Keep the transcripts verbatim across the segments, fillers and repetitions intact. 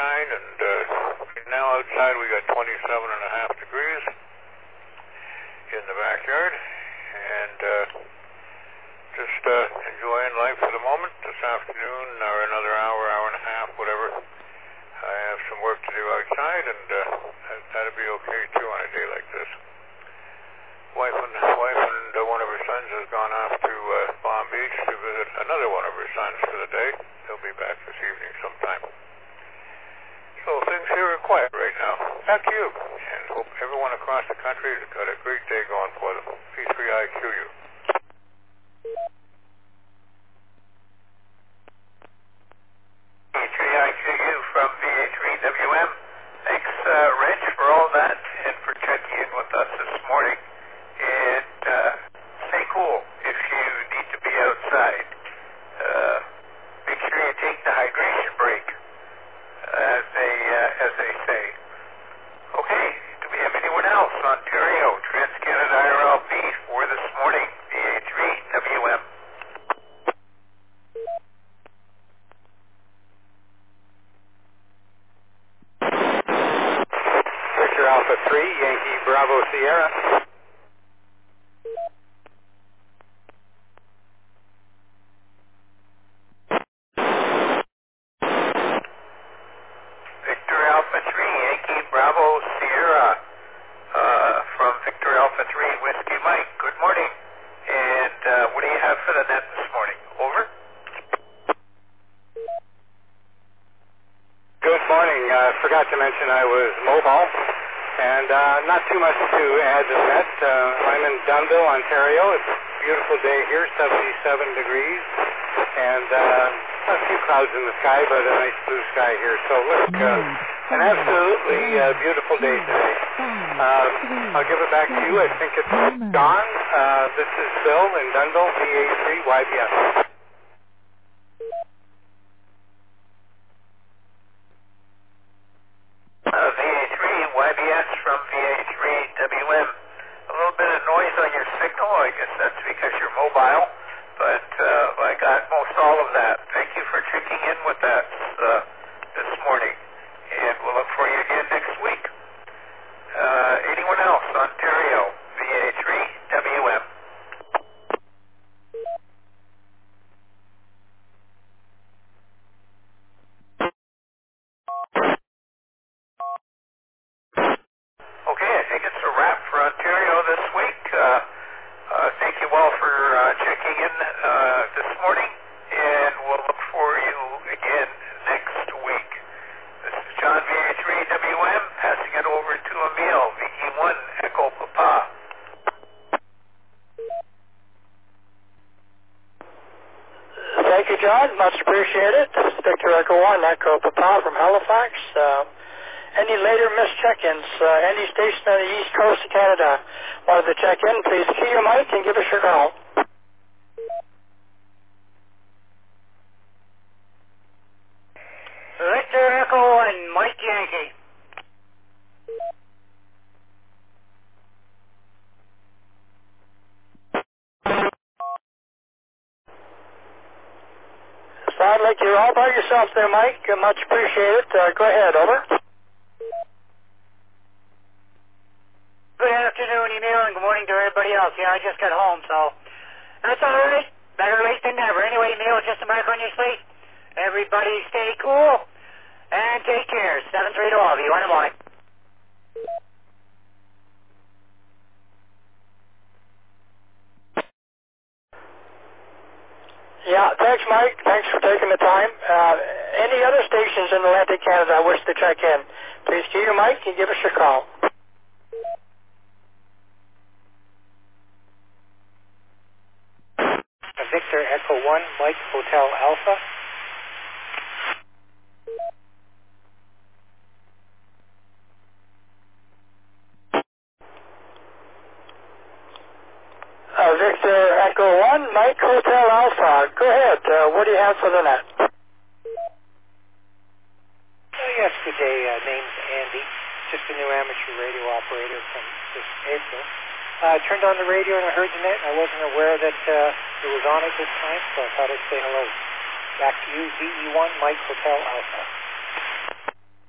sunshine, and uh, now outside we got twenty-seven and a half degrees in the backyard, and uh, just uh, enjoying life for the moment. This afternoon, or another hour, hour and a half, whatever, I have some work to do outside, and uh, that'll be okay too on a day like this. Wife and wife and uh, one of her sons has gone off to uh, Palm Beach to visit another one of her sons for the day. They'll be back this evening sometime. So things here are quiet right now. Back to you, and hope everyone across the country has got a great day going for them. P three I Q U. P three I Q U from V A three W M. Thanks, uh, Rich, for all that and for checking in with us this morning. And uh, stay cool if you need to be outside. Uh, make sure you take the hydration break, uh, as they uh, as they say. Okay, do we have anyone else? Ontario, TransCanada I R L B for this morning, V A three W M. Victor Alpha three, Yankee Bravo Sierra. Victor Alpha three, Yankee Bravo Sierra, uh, from Victor Alpha three, Whiskey Mike. Good morning. And uh, what do you have for the net this morning? Over? Good morning. I uh, forgot to mention I was mobile, and uh, not too much to add to that. Uh, I'm in Dunnville, Ontario. It's a beautiful day here, seventy-seven degrees, and uh, a few clouds in the sky, but a nice blue sky here. So look, uh, an absolutely uh, beautiful day today. Um, I'll give it back to you. I think it's John. Uh, this is Bill in Dunnville, V A three Y B S. Uh, V A three Y B S from V A three W M. A little bit of noise on your signal. I guess that's because you're mobile, but uh, I got most all of that. Thank you for checking in with us uh, this morning, and we'll look for you again next week. Uh, anyone else? Ontario, V A three W M. Okay, I think it's a wrap for Ontario this week. Uh, uh, thank you all for uh, checking in uh, this morning, and we'll look for you again next week. This is John, V A three W M, passing it over to Emil, V E one Echo Papa. Thank you, John. Much appreciated. This is Victor Echo one Echo Papa from Halifax. Uh, Any later missed check-ins, uh, any station on the east coast of Canada wanted to check in, please key your mic and give us your call. Victor Echo one, Mike Yankee. Sound like you're all by yourself there, Mike. Uh, much appreciated. Uh, go ahead, over. Good afternoon, Emil, and good morning to everybody else. Yeah, I just got home, so that's all right. Better late than never. Anyway, Emil, just a mark on your slate. Everybody stay cool and take care. seven three to all of you. One in the morning. Yeah, thanks, Mike. Thanks for taking the time. Uh, any other stations in Atlantic Canada wish to check in, please key your mic and give us your call. Victor Echo one, Mike Hotel Alpha. Uh, Victor Echo one, Mike Hotel Alpha. Go ahead. Uh, what do you have for the net? Oh, yes, good day. Uh, name's Andy. Just a new amateur radio operator from this April. I uh, turned on the radio and I heard the net. I wasn't aware that uh, it was on at this time, so I thought I'd say hello. Back to you, V E one, Mike Hotel Alpha.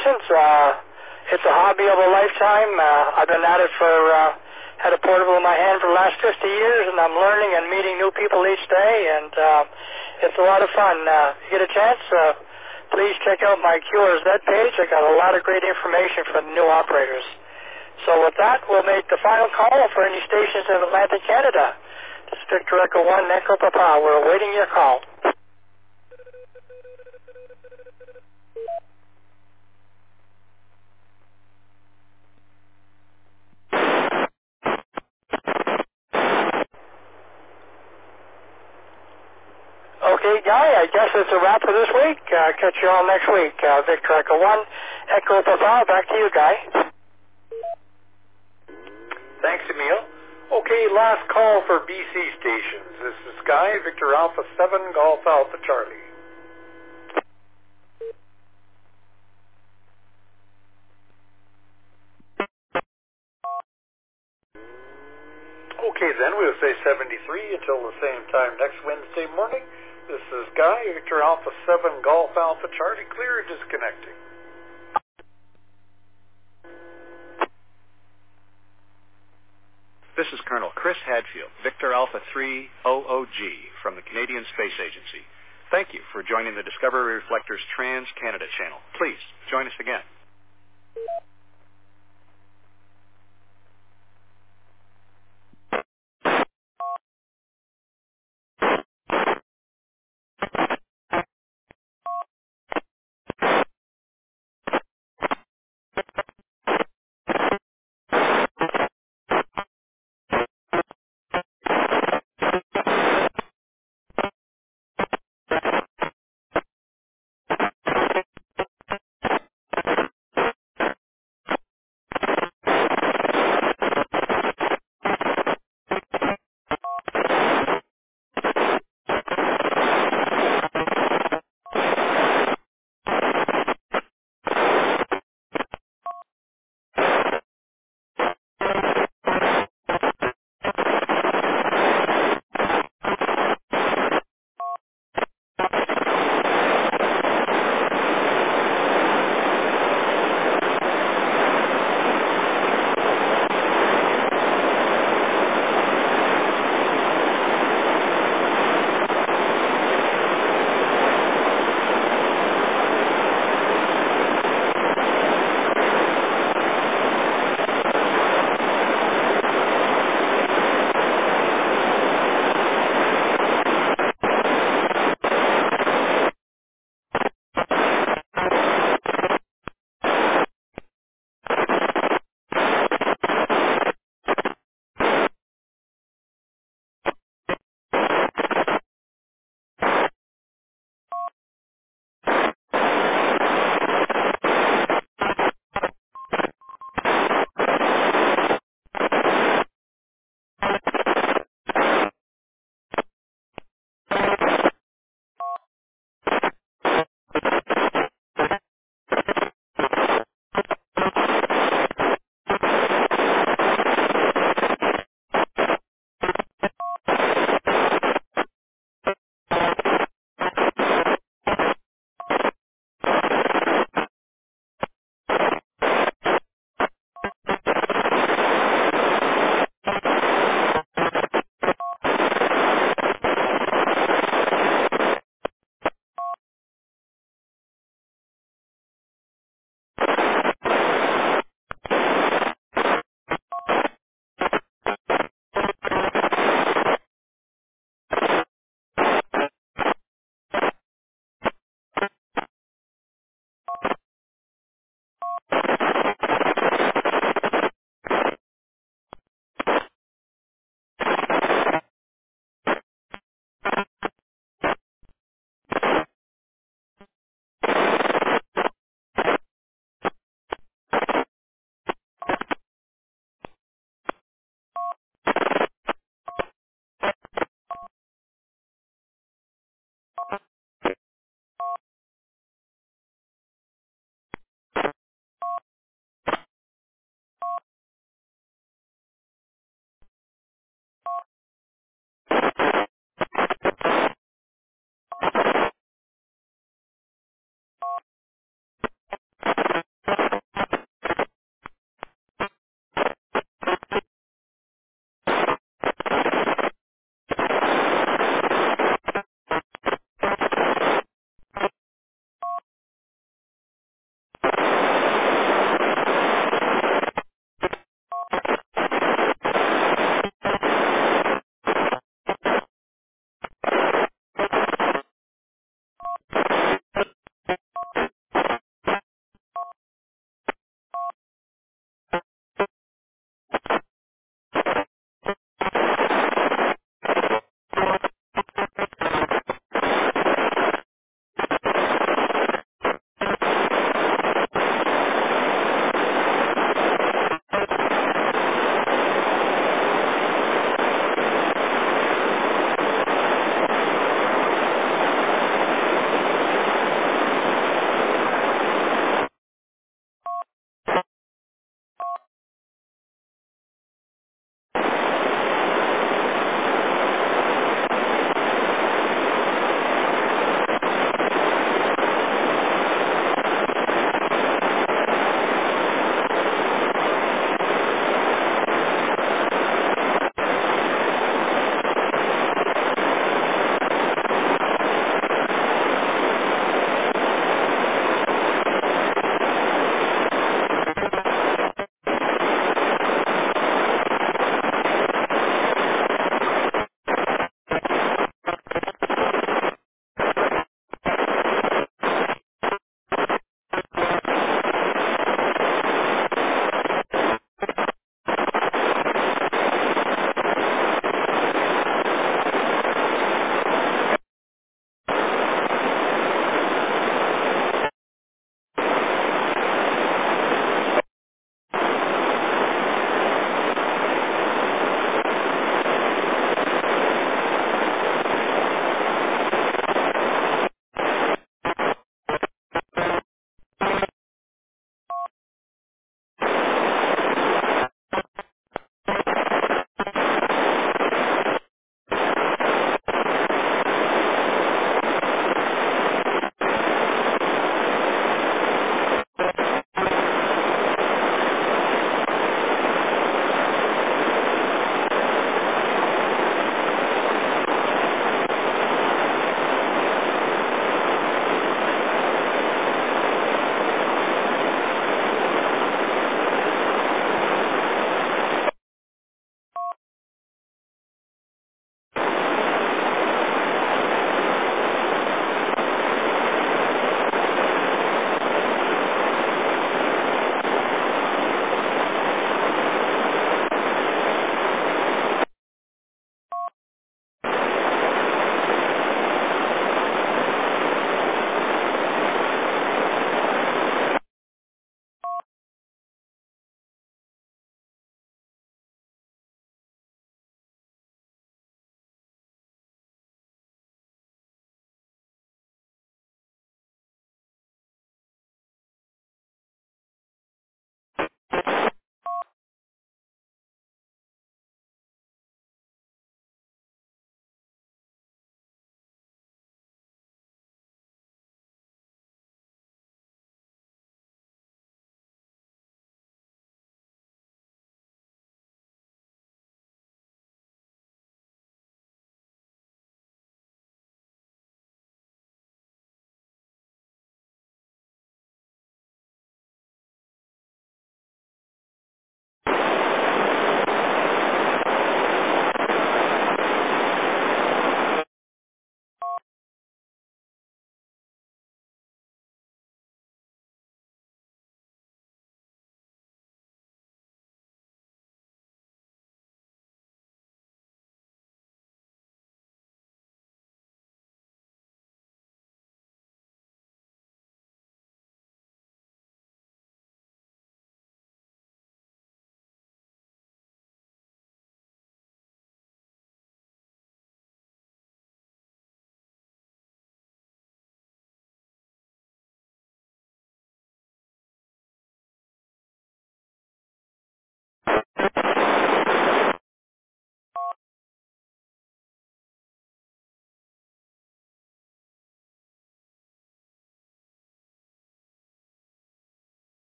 stations. Uh, it's a hobby of a lifetime. Uh, I've been at it for, uh, had a portable in my hand for the last fifty years, and I'm learning and meeting new people each day, and uh, it's a lot of fun. Uh, if you get a chance, uh, please check out my Q R Z page. I got a lot of great information for the new operators. So with that, we'll make the final call for any stations in Atlantic Canada. This is Victor Echo one, Echo Papa. We're awaiting your call. Okay, Guy, I guess it's a wrap for this week. Uh, catch you all next week. Uh, Victor Echo one, Echo Papa. Back to you, Guy. Thanks, Emil. Okay, last call for B C stations. This is Guy, Victor Alpha seven, Golf Alpha Charlie. Okay, then we'll say seventy-three until the same time next Wednesday morning. This is Guy, Victor Alpha seven, Golf Alpha Charlie, clear, disconnecting. This is Colonel Chris Hadfield, Victor Alpha three O O G from the Canadian Space Agency. Thank you for joining the Discovery Reflectors Trans-Canada channel. Please join us again.